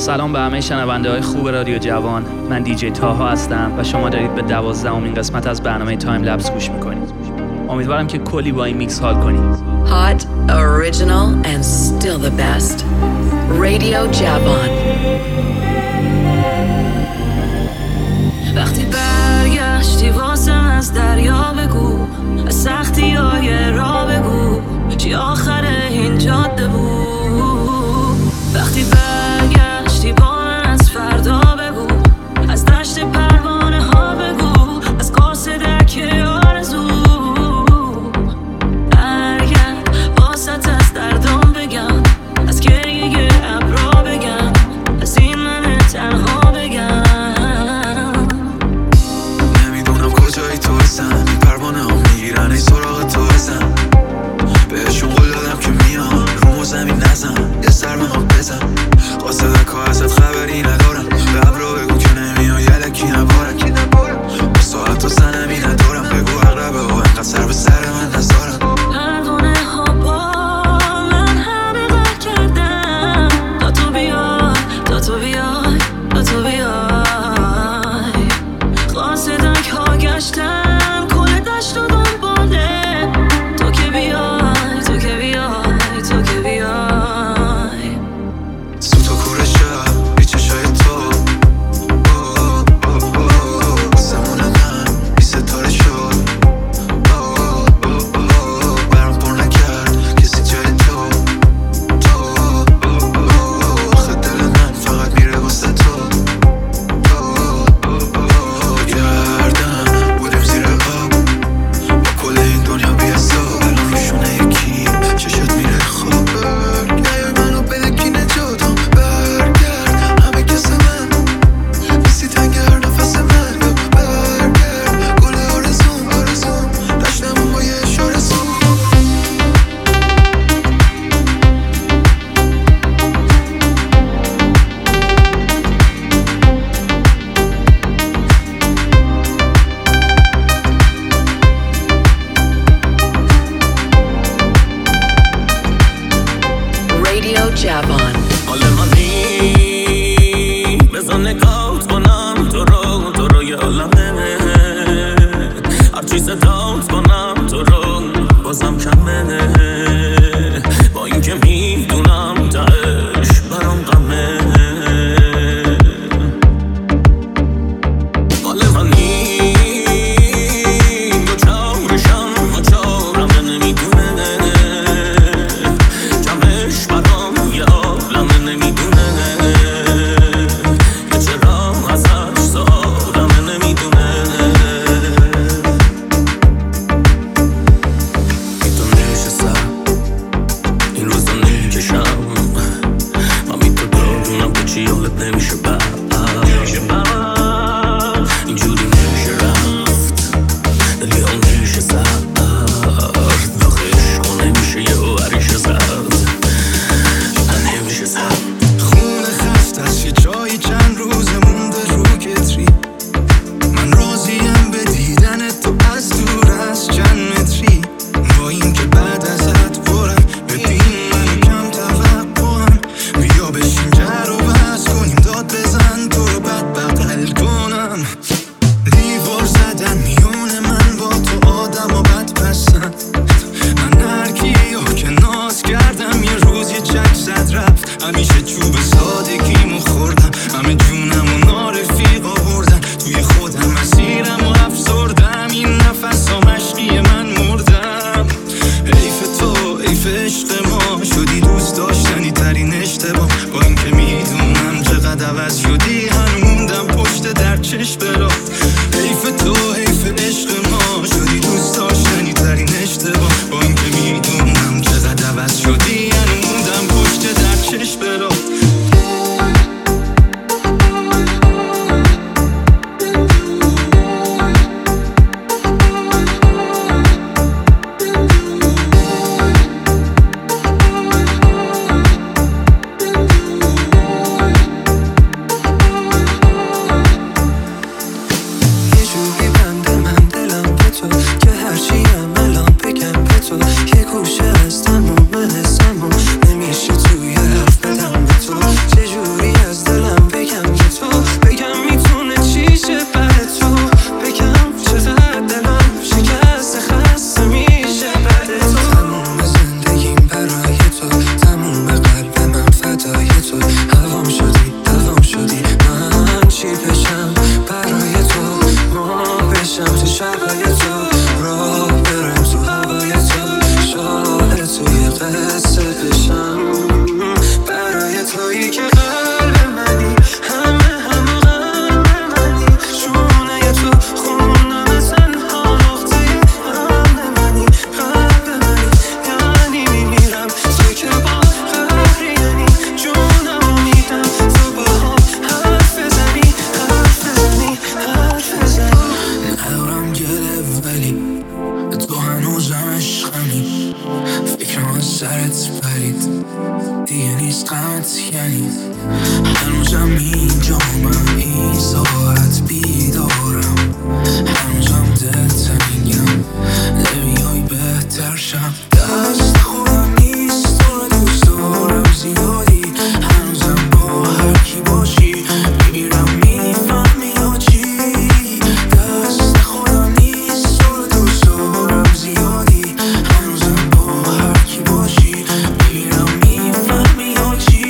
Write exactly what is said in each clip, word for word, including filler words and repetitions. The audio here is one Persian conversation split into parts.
سلام به همه شنونده های خوب رادیو جوان. من دیجی تاها هستم و شما دارید به دوازدهمین قسمت از برنامه تایم لپس گوش میکنید. امیدوارم که کلی با این میکس حال کنید. Hot, original and still the best. Radio جوان. وقتی برگشتی واسم از دریا بگو، از سختی های را بگو، چی آخر این جاده بود. وقتی برگشتی با من از فردا بگو، از دشت پروانه ها بگو، از قاصدک آرزو. برگرد واسط از دردام بگم، از گریه ابرا بگم، از این من تنها بگم. نمیدونم کجایی تو هستم، این پروانه ها میگیرن ای سراغ تو هستم. بهشون قول دادم که میام رو زمین نزن، یه سر به ما بزن. قاصدک ها ازت خبری ندارم، به ابرا بگو که نمیای یلکی نبارم. با ساعت و سنمی ندارم، بگو اقربه ها اینقدر سر به سر من نزارم. پروانه ها با من همه قرد کردن، تا تو بیای، تا تو بیای، تا تو بیای. قاصدک ها گشتن کل دشت و دنباله، تو که بیای، تو که بیای، تو که بیای. سوت و کور شب بی چشای تو آسمون من بی ستاره شد. برام پر نکرد کسی جای تو آخه دل من فقط میره واسه تو. بگردم بودیم زیر آب با کل این دنیا بی حساب، الان روشونه یکی چشت میره خواب. نیای منو بده کی نجاتم، برگرد همه کس من نیستی تنگر نفس من. برگرد گل آرزوم آرزوم داشتم با یه اشاره زوم. Radio جوان. حال منی بزن نگات کنم تو رو، تو رو یه عالمه. هرچی صدات کنم تو رو بازم کمه. با این که میدونم تهش برام غمه. حال منی دو چارشم دو چارم نمیدونه، کمش برام یه عالمه نمیدونه. که چرا ازش سارمه نمیدونه. میتون نشستم این روز رو نمیکشم، من میتون دارونم که چی حالت نمیشه بر اینجوری نمیشه رفت، دلی ها نمیشه سرد، داخل عشق نمیشه یه هوریش زرد، نمیشه سرد. خونه خست از یه جایی چند روز مونده رو کتری. من راضیم به دیدن تو از دور از چند متری. با این که بعد ازت برم ببین منو کم توقعم. بیا بشین جر و بحث کنیم، داد بزن تو رو بد بغل کنم. دیوار زدن میونه من با تو آدم و بد پسند. من هر کیو که ناز کردم یه روز یه چک زد رفت. همیشه چوب سادگیمو خوردم، همه جونمو نارفیق آوردن. توی خودم مسیرم و افسردم، این نفس ها مشقی من مردم. حیف تو حیف عشق ما، شدی دوست داشتنی ترین اشتباه. با این که میدونم چقدر عوض شدی، هنو موندم پشت در چشم برا. حیف تو حیف عشق ما، شدی دوست داشتنی ترین اشتباه. با این که میدونم چقدر عوض شدی، هنو موندم پشت در چشم برا. هنوزم اینجا من این ساعت بیدارم، هنوزم دلت میگم نمیای بهتر شم. دست خودم نیست تو رو دوست دارم زیادی، هنوزم با هر کی باشی میبیرم میفهمی یا چی. دست خودم نیست تو رو دوست دارم زیادی، هنوزم با هر کی باشی میبیرم میفهمی یا چی.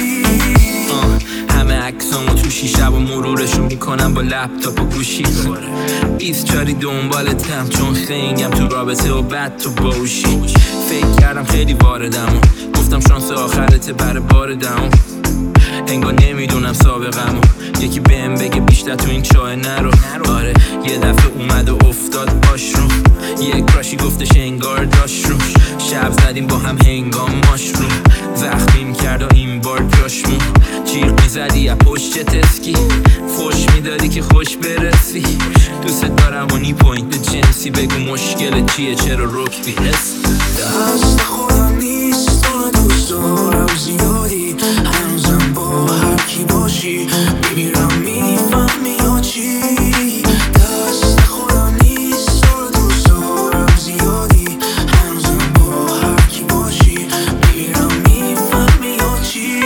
همه عکسامو تو شیشه و مرورشون میکنم با لپتاپ و گوشی. بیست چاری دنبالتم چون خنگم تو رابطه و بد تو باشی. فکر کردم خیلی واردم و گفتم شانس آخرته بر بار دم، انگار نمیدونم سابقمو. یکی بهم بگه بیشتر تو این چاه نرو. آره یه دفعه اومد و افتاد پاش رو، یک کراشی گفتش انگار داشت رو. شب زدیم با هم هنگام ماشروم، زخمیم کرد و این بار جاشمون. جیغ میزدی یا پشت تسکی، فوش میدادی که خوش برسی. دوست دارم و نی پوینت جنسی، بگو مشکل چیه چرا رک بیهست. دست خودم نیست تو رو دوست دارم زیادی، هنوزم با هر کی باشی میبیرم میفهمی یا چی. دست خودم نیست تو رو دوست دارم زیادی، هنوزم با هر کی باشی میبیرم میفهمی یا چی.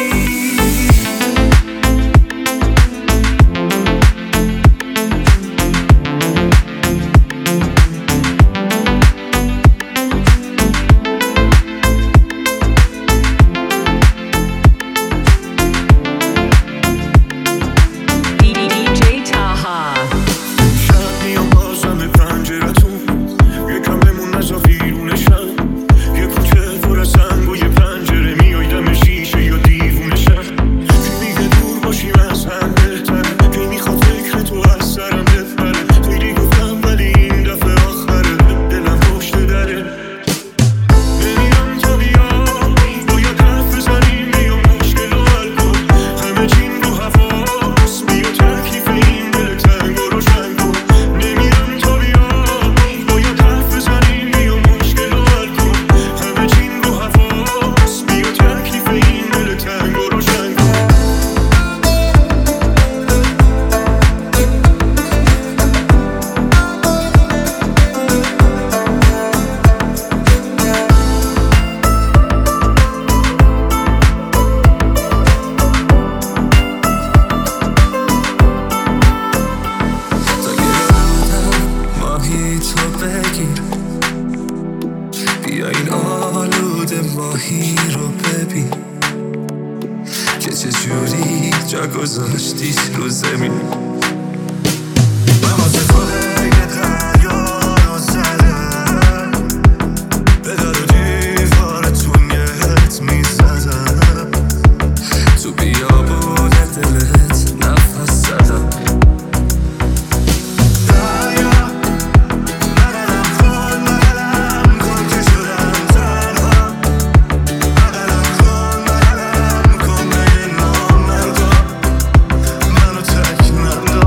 منو تک ندار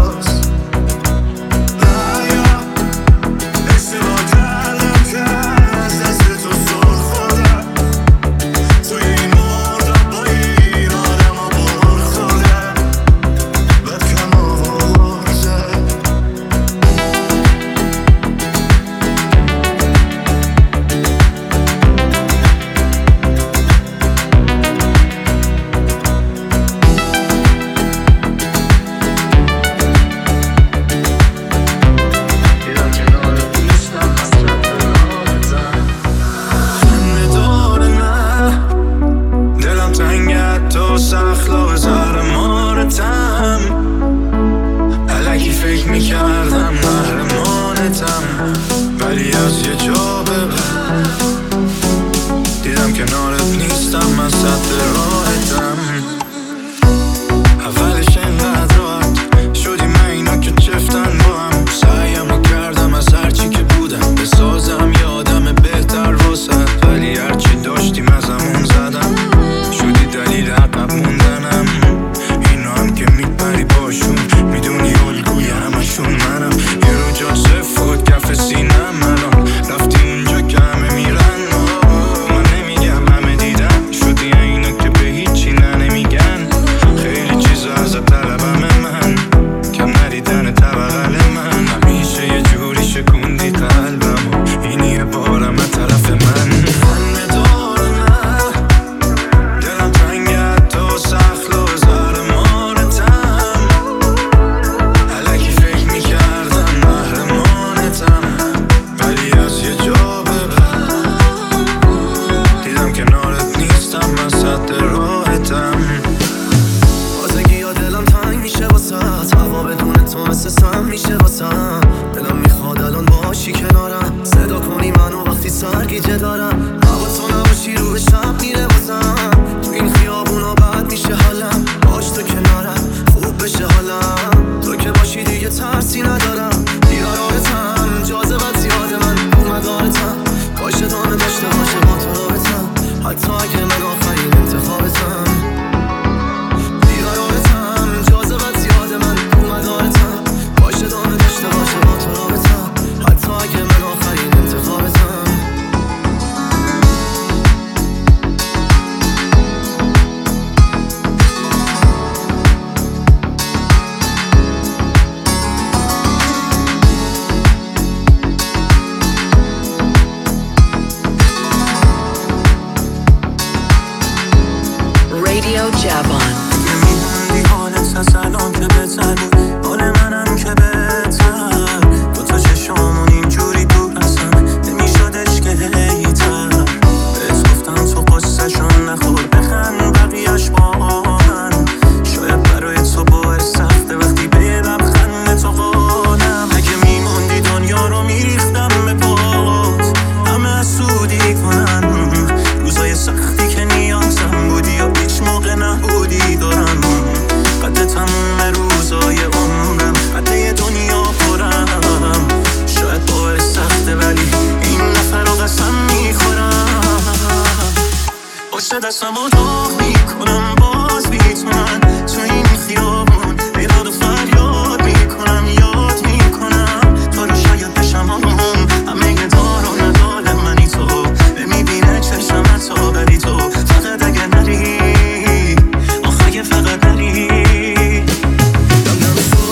دیروز از الان که بهتر بود، حال منم که بهتر. دو تا چشامون اینجوری دور هستن، نمیشدش که هیتر. بهت گفتم تو قصه‌شون نخور، بخند بقیه‌اش با من. شاید برای تو باور سخته وقتی به یه لبخند تو قادم. اگه میموندی دنیا رو میریختم به پات، همه حسودی کنن. روزای سختی که نیازم بودی و هیچ موقع نبودی دارم. قد تموم روزای عمرم، قد یه دنیا پرم. شاید باور سخته ولی این نفر رو قسم میخورم. پشت دستم رو داغ میکنم باز بیتونم. تو این خیابون بیداد و فریاد میکنم، یاد میکنم تو رو شاید بشم آروم. همه یه دار و ندار منی تو، میبینه چشمت تا بری تو. فقط اگه نری آخه فقط نری. دادم تو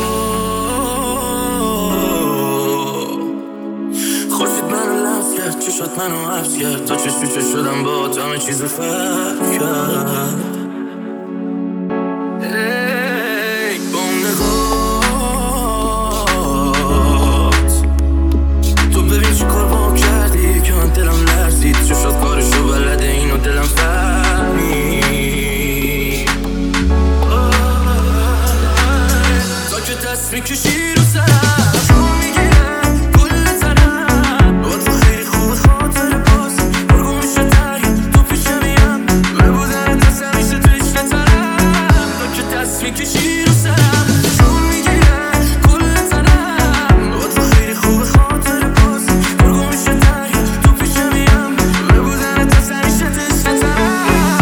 خورشید منو لمس کرد، چشات منو حبس کرد. تا چشم چش شدم با تو همه چیز فرق کرد. ای با اون نگات تو ببین چی کار با کردی که من دلم لرزید. چشات کارشو بلده اینو دلم فهمید. تا که دست میکشی رو سرم شما میگیرم کل تنم. با تو خیلی خوب خاطر باز برگو میشه ترین تو پیشه میم. ببودن دست همیشه تو عشق ترم. تا که دست میکشی رو سرم شما میگیرم کل تنم. با تو خیلی خوب خاطر باز برگو میشه ترین تو پیشه میم. ببودن دست همیشه تو عشق ترم.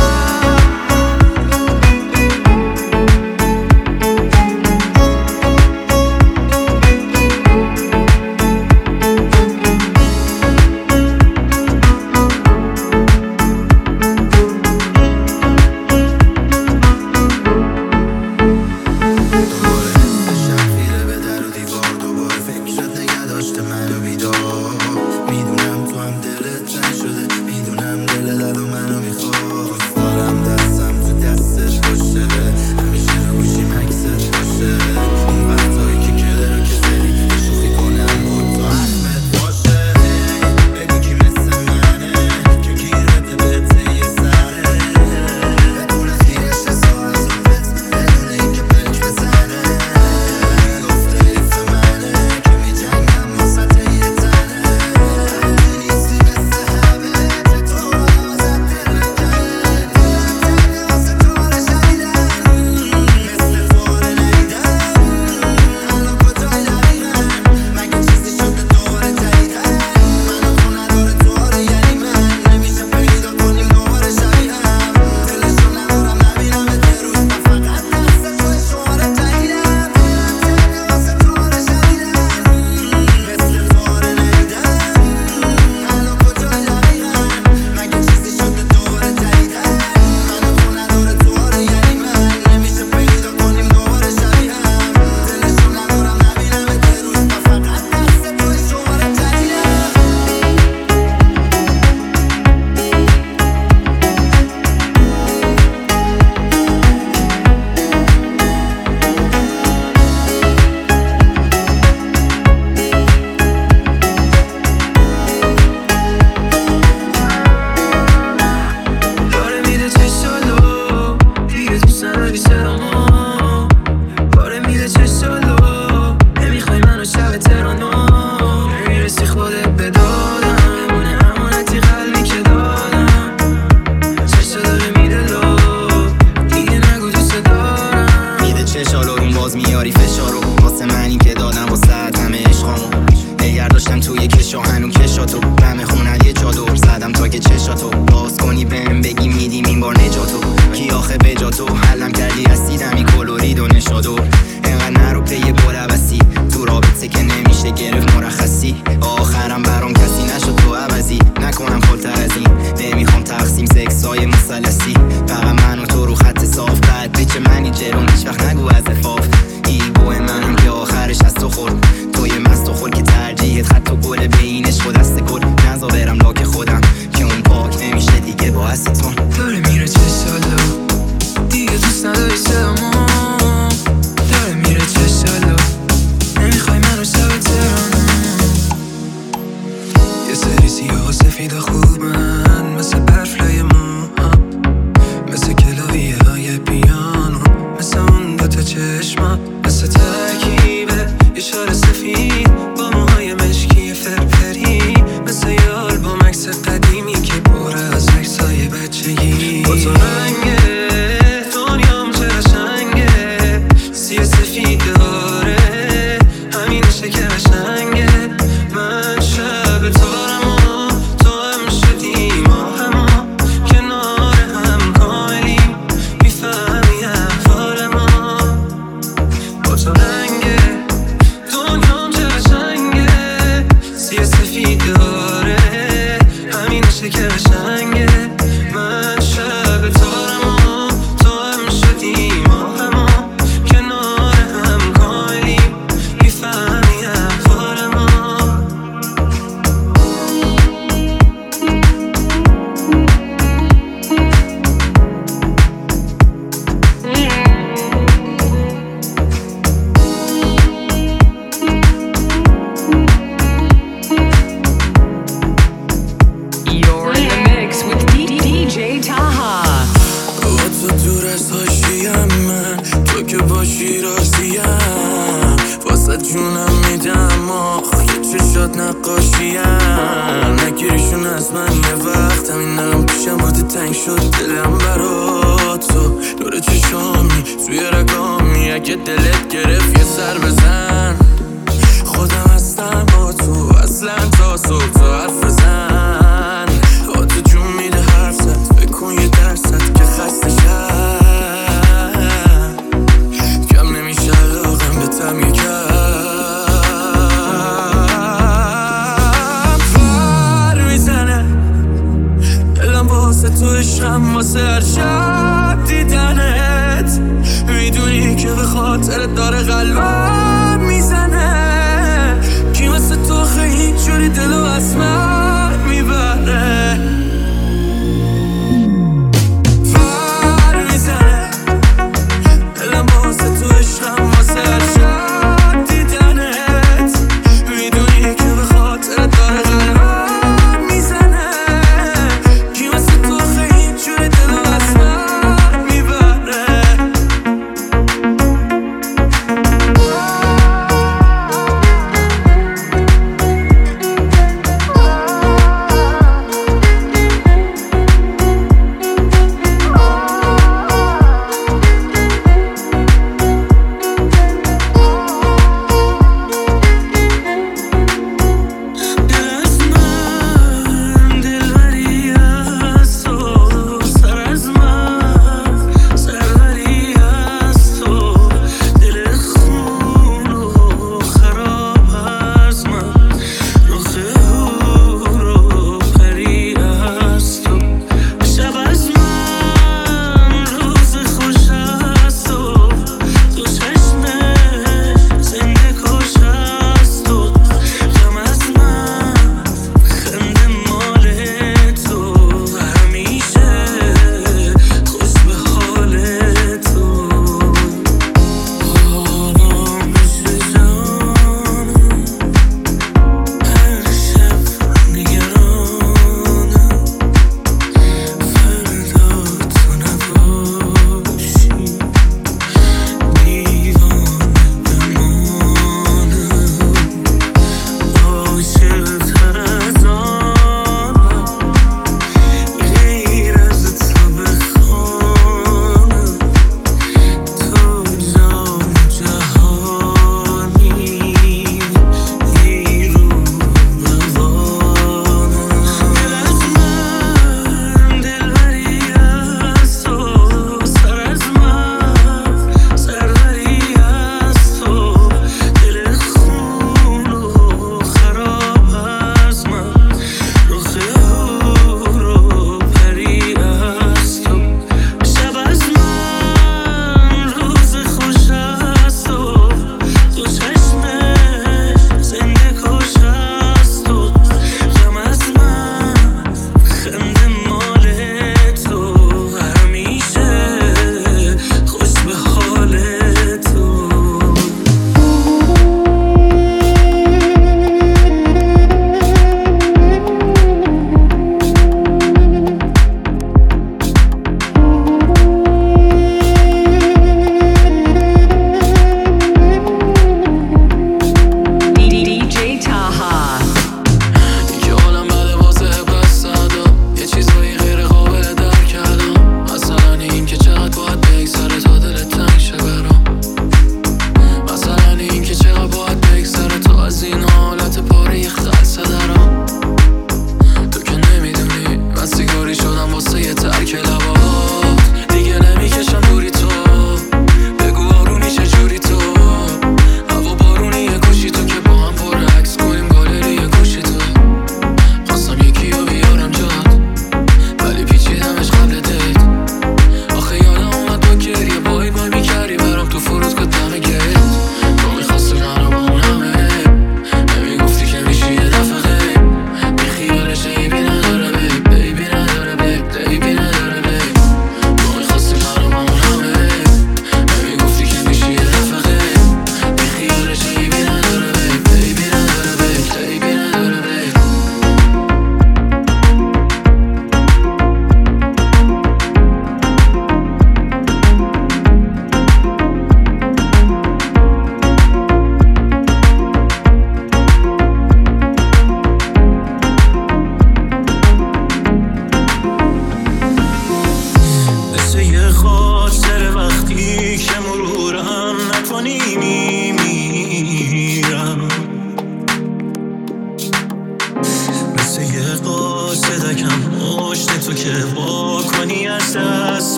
شفیره به در و دیوار، دوباره فکرت نگه داشته منو بیدار. میدونم تو هم دلت جنگ شده، میدونم دل دل و منو میخواد. دارم دستم تو دستش باشه، همیشه رو گوشیم عکست باشه. اون وقتایی که کله رو کسلی شوخی کنم بود تو حرفت باشه. بگو کی مثل منه که گیرت بهته یه سره. بدون خیرش سال زفت، بدون این که پلک بزنه. گفته ایف منه که می جنگم واسط یه تنه. نیستی مثل همه تو آزد دل نکنه. واسه تو رو شنیدم مثل تو رو ندیدم. الان کجای دقیقم مگه چیزی شده دوباره جدیدم. منو خونه داره تو رو یعنی من نمیشه پیدا کنیم دوباره شبیهم. دلشو ندارم نبینم یه روز من فقط دست توی شوهر جدیدم. واسه تو رو شنیدم مثل تو رو ندیدم. الان کجای دقیقم مگه چیزی شده دوباره جدیدم. منو خونه داره تو رو یعنی من نمیشه پیدا کنیم دوباره شبیهم. دلشو ندارم نبینم یه روز من فقط دست توی شوهر جدیدم. داره میده چه سالو دیگه دوست نداری صدامو. داره میده چه سالو نمیخوای منو شب ترانو. نمیرسی خودت به دادم، بمونه امانتی قلبی که دادم. چه داره میده لو دیگه نگو دوست دارم. میده چشارو اون باز میاری فشارو. واسه منی که دادم واسه همه عشقامو. نگر داشتم توی کشا هنون کشاتو. دم خونت یه چادر زدم تا که چشاتو باز کنی بهم بگی میدیم این بار نجاتو. کی آخه بجاتو حلم کردی رسیدم این کلورید و نشادور. انقدر نرو پی بلبسی تو رابطه که نمیشه گرفت مرخصی. آخرم برام کسی نشد تو عوضی نکنم خالتر از این. نمیخوام تقسیم سکسای مثلثی، فقط من و تو رو خط صاف. بعد بچه منی جلوم هیچ وقت نگو از افاف. ایگو منم که آخرش از تو خورد. توی مست و خور که ترجیحت خط و گل بینش خود دست گل. نزا برم لاک خودم که اون پاک نمیشه دیگه با استون. داره میره چه سالو دیگه دوست نداری صدامو. من تو که باشی راضیم واسه جونم میدم آخ یه چشات نقاشیم نگیریشون از من یه وقت همین الان پیشم بوده تنگ شد دلم برا تو نور چشامی توی رگامی اگه دلت گرفت یه سر بزن خودم هستم با تو اصلا تا صبح تو حرف بزن با تو جون میده حرف زد بکن یه درصد که خسته شد کم نمیشه علاقم به تم یکم فر میزنه دلم واسه تو عشقم واسه هر شب دیدنت میدونی که به خاطرت داره قلبم میزنه کی مثل تو خیلی جوری دلو از من میبره فر میزنه دلم واسه تو عشقم واسه هر شب دیدنت میدونی که به خاطرت داره قلبم میزنه کی مثل تو خیلی جوری دلو از من میبره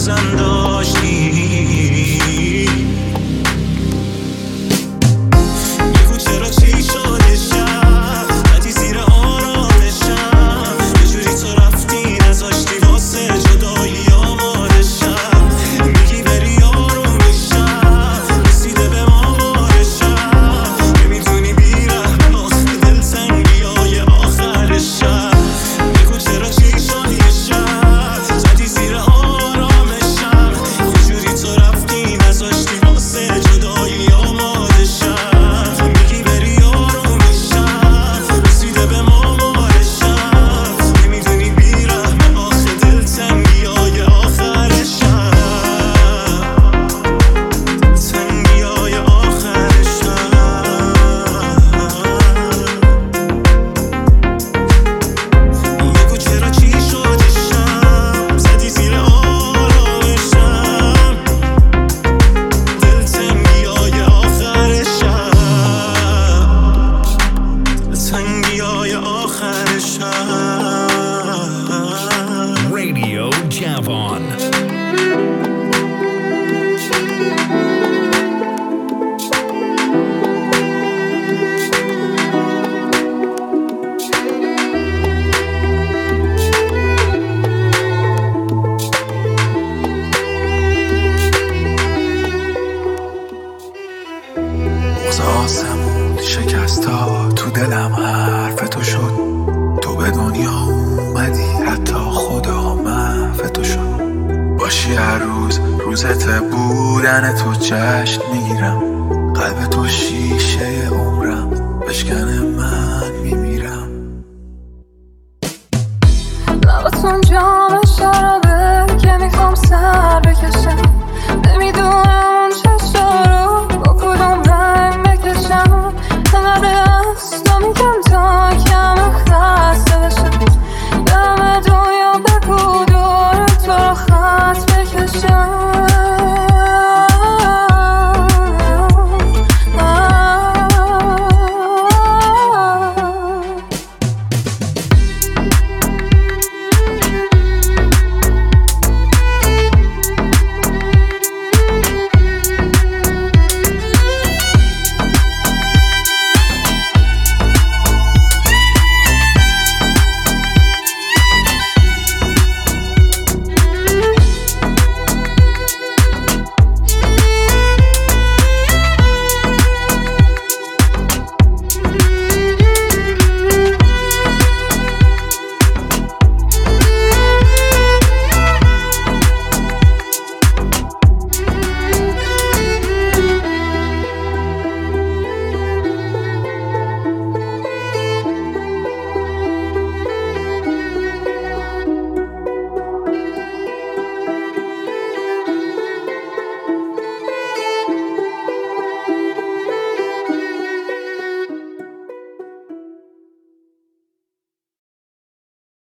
هنوزم داشتی. بگو چرا چی شد یه شب زدی زیر آرامشم، یه جوری تو رفتی نذاشتی واسه جدایی آمادشم. میگی بری آرومشم رسیده به مامارشم، نمیتونی بیرم آخه دلتنگی های آخرشم. بگو چرا چی شد یه شب زدی زیر آرامشم، یه جوری تو رفتی نذاشتی واسه جدایی آمادشم. میگی بری آرومشم رسیده به مامارشم، نمیدونی بیرم آخه دلتنگی های آخرشم، دلتنگی های آخرشم. بگو چرا چی شد یه شب زدی زیر آرامشم، دلتنگی های آخرشم، دلتنگی های آخرشم. Radio Javon. بغض آسمون شکستا تو دلم حرف تو شد. تو به دنیا اومدی حتی خدا محو تو شد. باشی هر روز روزت بودن تو جشن میگیرم. قلب تو شیشه عمرم بشکنه من میمیرم.